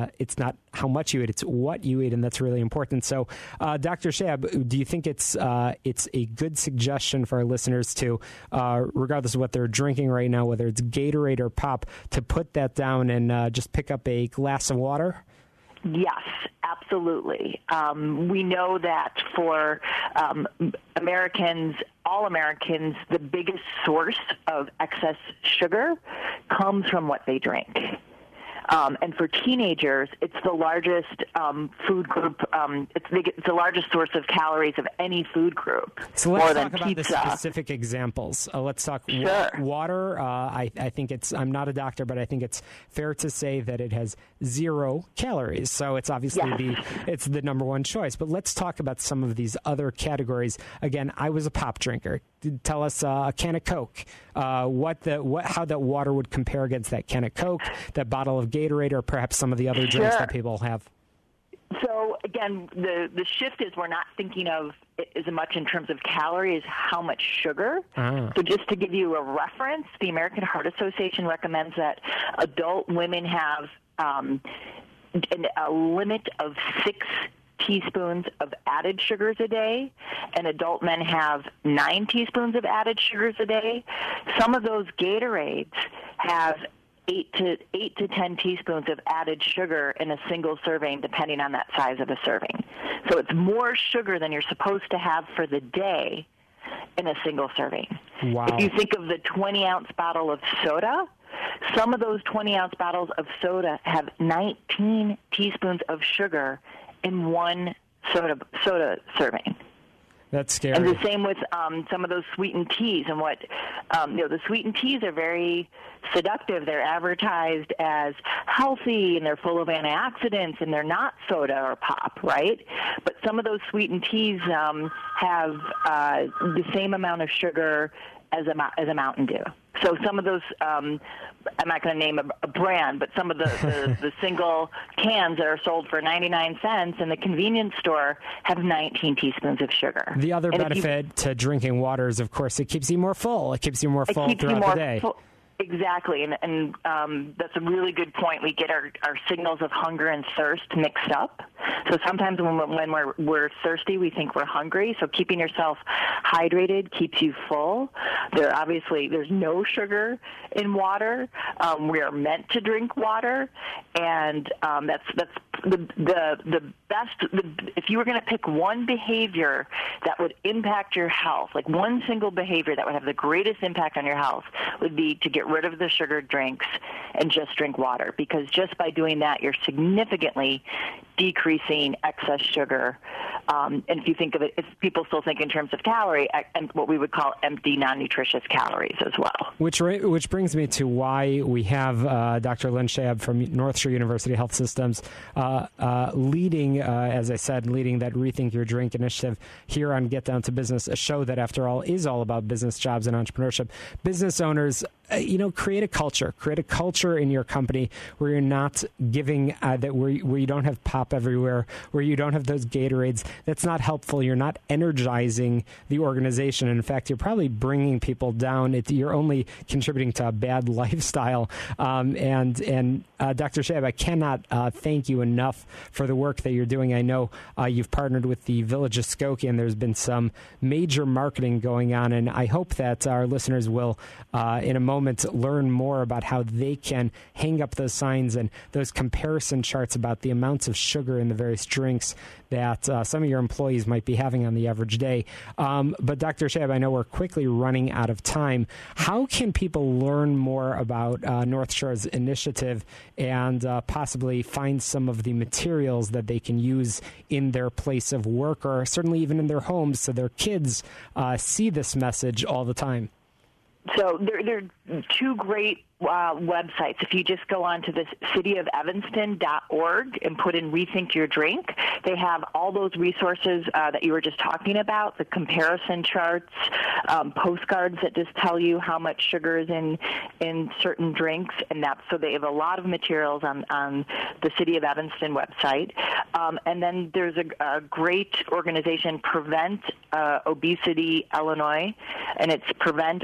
how much you eat, it's what you eat, and that's really important. So, Dr. Shahab, do you think it's a good suggestion for our listeners to, regardless of what they're drinking right now, whether it's Gatorade or pop, to put that down and just pick up a glass of water? Yes, absolutely. We know that for Americans, all Americans, the biggest source of excess sugar comes from what they drink. And for teenagers, it's the largest food group. It's the largest source of calories of any food group. So let's more talk than about pizza. the specific examples. Let's talk water. I think I'm not a doctor, but I think it's fair to say that it has 0 calories. So it's obviously it's the number one choice. But let's talk about some of these other categories. Again, I was a pop drinker. Tell us a can of Coke. How that water would compare against that can of Coke, that bottle of Gatorade, or perhaps some of the other drinks that people have. So again, the shift is we're not thinking of it as much in terms of calories, how much sugar. So just to give you a reference, the American Heart Association recommends that adult women have a limit of 6 teaspoons of added sugars a day, and adult men have 9 teaspoons of added sugars a day. Some of those Gatorades have 8 to 10 teaspoons of added sugar in a single serving, depending on that size of a serving. So it's more sugar than you're supposed to have for the day in a single serving. Wow. If you think of the 20-ounce bottle of soda, some of those 20-ounce bottles of soda have 19 teaspoons of sugar in one soda serving. That's scary. And the same with some of those sweetened teas. And what, the sweetened teas are very seductive. They're advertised as healthy, and they're full of antioxidants, and they're not soda or pop, right? But some of those sweetened teas have the same amount of sugar as a Mountain Dew. So some of those, I'm not going to name a brand, but some of the single cans that are sold for 99 cents in the convenience store have 19 teaspoons of sugar. The other benefit to drinking water is, of course, it keeps you more full. It keeps you more full throughout the day. Exactly, and that's a really good point. We get our signals of hunger and thirst mixed up. So sometimes when we're thirsty, we think we're hungry. So keeping yourself hydrated keeps you full. There's no sugar in water. We are meant to drink water, and that's the best. If you were going to pick one behavior that would impact your health, like one single behavior that would have the greatest impact on your health, would be to get rid of the sugar drinks and just drink water, because just by doing that, you're significantly decreasing excess sugar. And if you think of it, if people still think in terms of calorie, and what we would call empty, non-nutritious calories as well. Which brings me to why we have Dr. Lynn Schaub from North Shore University Health Systems leading, as I said, leading that Rethink Your Drink initiative here on Get Down to Business, a show that, after all, is all about business, jobs, and entrepreneurship. Business owners, create a culture in your company where you're not giving where you don't have pop everywhere, where you don't have those Gatorades. That's not helpful. You're not energizing the organization. In fact, you're probably bringing people down. You're only contributing to a bad lifestyle. And Dr. Schaub, I cannot thank you enough for the work that you're doing. I know you've partnered with the Village of Skokie, and there's been some major marketing going on, and I hope that our listeners will, in a moment, learn more about how they can hang up those signs and those comparison charts about the amounts of sugar in the various drinks that some of your employees might be having on the average day. But Dr. Schaub, I know we're quickly running out of time. How can people learn more about North Shore's initiative and possibly find some of the materials that they can use in their place of work, or certainly even in their homes, so their kids see this message all the time? So there are two great websites. If you just go on to the cityofelvanston.org and put in Rethink Your Drink, they have all those resources that you were just talking about, the comparison charts, postcards that just tell you how much sugar is in certain drinks, and so they have a lot of materials on the City of Evanston website. And then there's a great organization, Prevent Obesity Illinois, and it's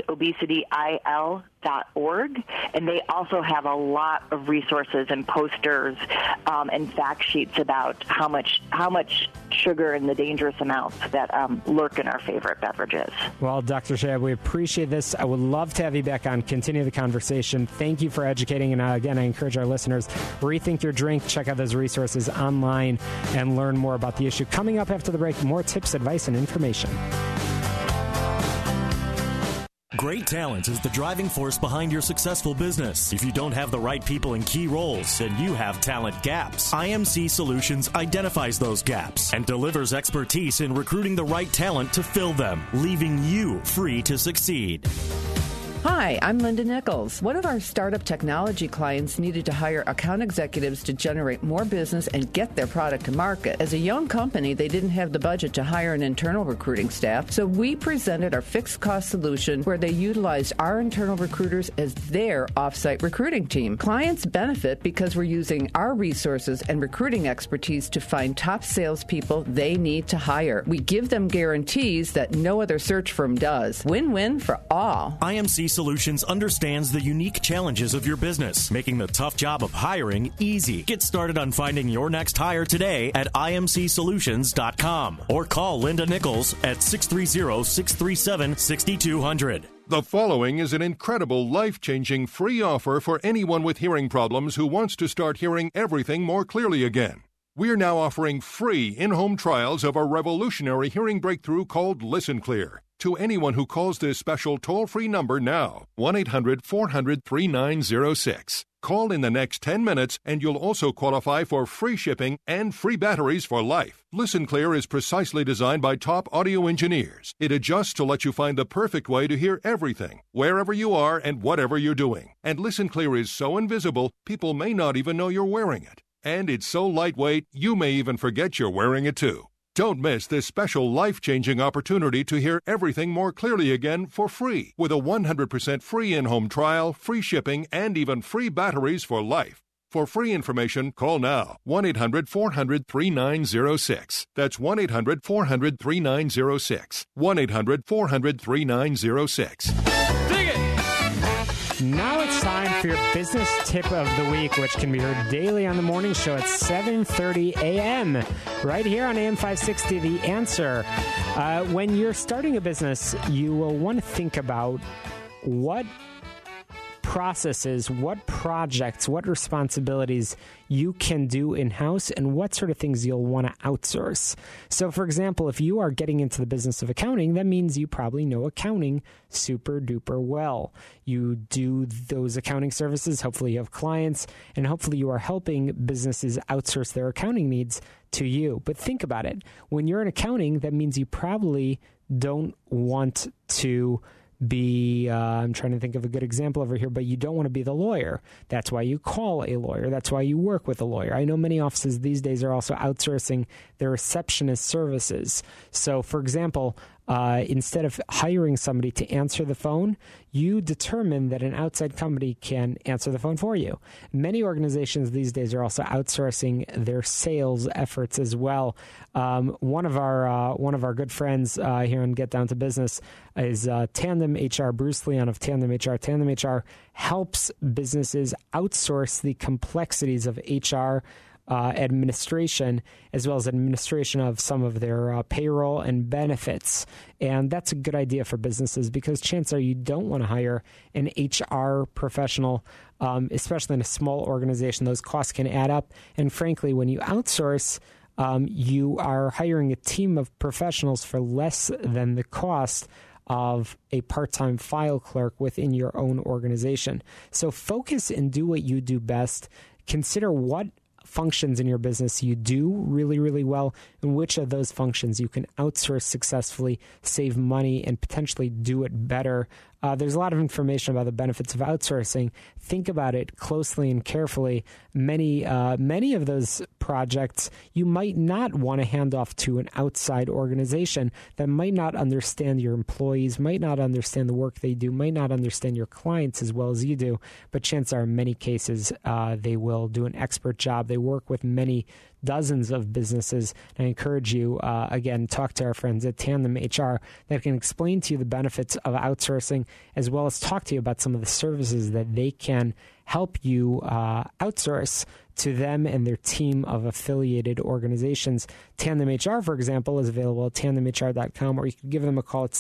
preventobesityil.org, and they also have a lot of resources and posters and fact sheets about how much sugar and the dangerous amounts that lurk in our favorite beverages. Well, Dr. Schaub, we appreciate this. I would love to have you back on, continue the conversation. Thank you for educating, and again, I encourage our listeners, Rethink Your Drink, check out those resources online and learn more about the issue. Coming up after the break, more tips, advice, and information. Great talent is the driving force behind your successful business. If you don't have the right people in key roles, then you have talent gaps. IMC Solutions identifies those gaps and delivers expertise in recruiting the right talent to fill them, leaving you free to succeed. Hi, I'm Linda Nichols. One of our startup technology clients needed to hire account executives to generate more business and get their product to market. As a young company, they didn't have the budget to hire an internal recruiting staff, so we presented our fixed cost solution where they utilized our internal recruiters as their offsite recruiting team. Clients benefit because we're using our resources and recruiting expertise to find top salespeople they need to hire. We give them guarantees that no other search firm does. Win-win for all. IMC Solutions understands the unique challenges of your business, making the tough job of hiring easy. Get started on finding your next hire today at imcsolutions.com or call Linda Nichols at 630-637-6200. The following is an incredible, life-changing free offer for anyone with hearing problems who wants to start hearing everything more clearly again. We're now offering free in-home trials of our revolutionary hearing breakthrough called Listen Clear. to anyone who calls this special toll-free number now, 1-800-400-3906. Call in the next 10 minutes and you'll also qualify for free shipping and free batteries for life. Listen Clear is precisely designed by top audio engineers. It adjusts to let you find the perfect way to hear everything, wherever you are and whatever you're doing. And Listen Clear is so invisible, people may not even know you're wearing it. And it's so lightweight, you may even forget you're wearing it too. Don't miss this special life-changing opportunity to hear everything more clearly again for free with a 100% free in-home trial, free shipping, and even free batteries for life. For free information, call now, 1-800-400-3906. That's 1-800-400-3906. 1-800-400-3906. Now it's time for your business tip of the week, which can be heard daily on the morning show at 7:30 a.m. right here on AM 560, The Answer. When you're starting a business, you will want to think about what processes, what projects, what responsibilities you can do in-house and what sort of things you'll want to outsource. So, for example, if you are getting into the business of accounting, that means you probably know accounting super duper well. You do those accounting services, hopefully you have clients, and hopefully you are helping businesses outsource their accounting needs to you. But think about it. When you're in accounting, that means you probably don't want to be, I'm trying to think of a good example over here, but you don't want to be the lawyer. That's why you call a lawyer. That's why you work with a lawyer. I know many offices these days are also outsourcing their receptionist services. So, for example, instead of hiring somebody to answer the phone, you determine that an outside company can answer the phone for you. Many organizations these days are also outsourcing their sales efforts as well. One of our good friends here on Get Down to Business is Tandem HR. Bruce Leon of Tandem HR. Tandem HR helps businesses outsource the complexities of HR administration, as well as administration of some of their payroll and benefits. And that's a good idea for businesses because chances are you don't want to hire an HR professional, especially in a small organization. Those costs can add up. And frankly, when you outsource, you are hiring a team of professionals for less than the cost of a part-time file clerk within your own organization. So focus and do what you do best. Consider what functions in your business you do really, really well, and which of those functions you can outsource successfully, save money, and potentially do it better. There's a lot of information about the benefits of outsourcing. Think about it closely and carefully. Many of those projects you might not want to hand off to an outside organization that might not understand your employees, might not understand the work they do, might not understand your clients as well as you do. But chances are in many cases they will do an expert job. They work with many dozens of businesses. And I encourage you, again, talk to our friends at Tandem HR that can explain to you the benefits of outsourcing, as well as talk to you about some of the services that they can help you outsource to them and their team of affiliated organizations. Tandem HR, for example, is available at tandemhr.com, or you can give them a call at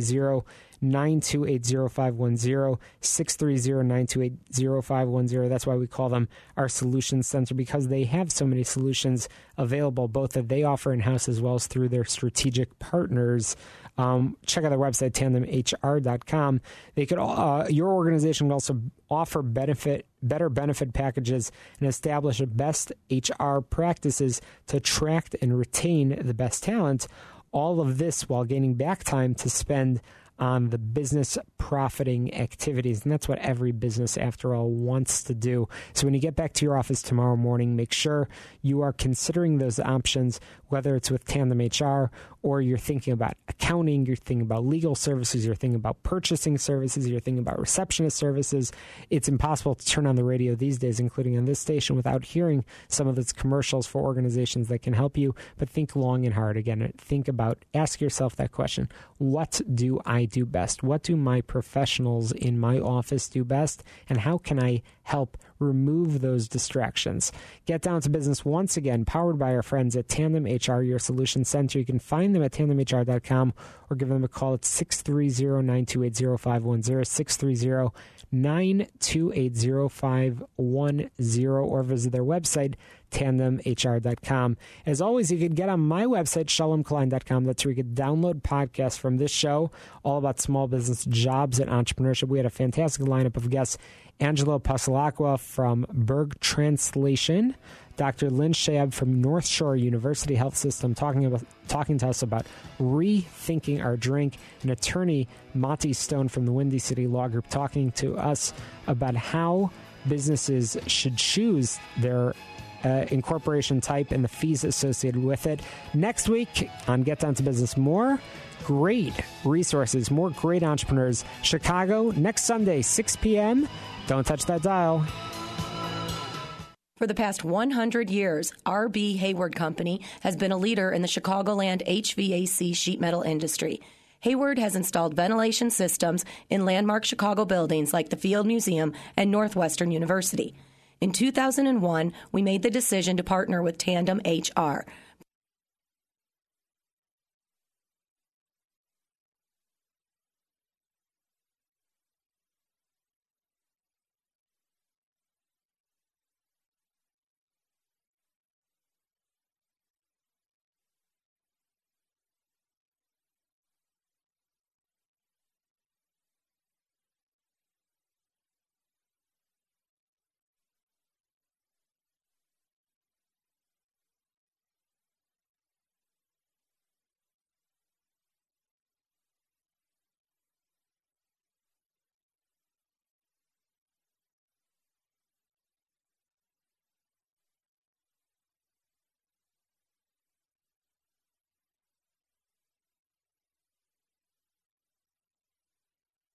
630-928-0510, 630-928-0510. That's why we call them our Solutions Center, because they have so many solutions available, both that they offer in-house as well as through their strategic partners. Check out their website, tandemhr.com. They could, your organization would also offer better benefit packages and establish best HR practices to attract and retain the best talent. All of this while gaining back time to spend on the business profiting activities. And that's what every business, after all, wants to do. So when you get back to your office tomorrow morning, make sure you are considering those options, whether it's with Tandem HR or you're thinking about accounting, you're thinking about legal services, you're thinking about purchasing services, you're thinking about receptionist services. It's impossible to turn on the radio these days, including on this station, without hearing some of its commercials for organizations that can help you. But think long and hard. Again, ask yourself that question. What do I do best? What do my professionals in my office do best? And how can I help remove those distractions? Get Down to Business, once again, powered by our friends at Tandem HR, your Solution Center. You can find them at tandemhr.com or give them a call at 630-928-0510, 630-928-0510, or visit their website, tandemhr.com. As always, you can get on my website, shalomklein.com. That's where you can download podcasts from this show, all about small business, jobs, and entrepreneurship. We had a fantastic lineup of guests. Angelo Pasalacqua from Berg Translation, Dr. Lynn Shab from North Shore University Health System talking to us about rethinking our drink, and attorney Monty Stone from the Windy City Law Group talking to us about how businesses should choose their incorporation type and the fees associated with it. Next week on Get Down to Business, more great resources, more great entrepreneurs. Chicago, next Sunday, 6 p.m. Don't touch that dial. For the past 100 years, R.B. Hayward Company has been a leader in the Chicagoland HVAC sheet metal industry. Hayward has installed ventilation systems in landmark Chicago buildings like the Field Museum and Northwestern University. In 2001, we made the decision to partner with Tandem HR.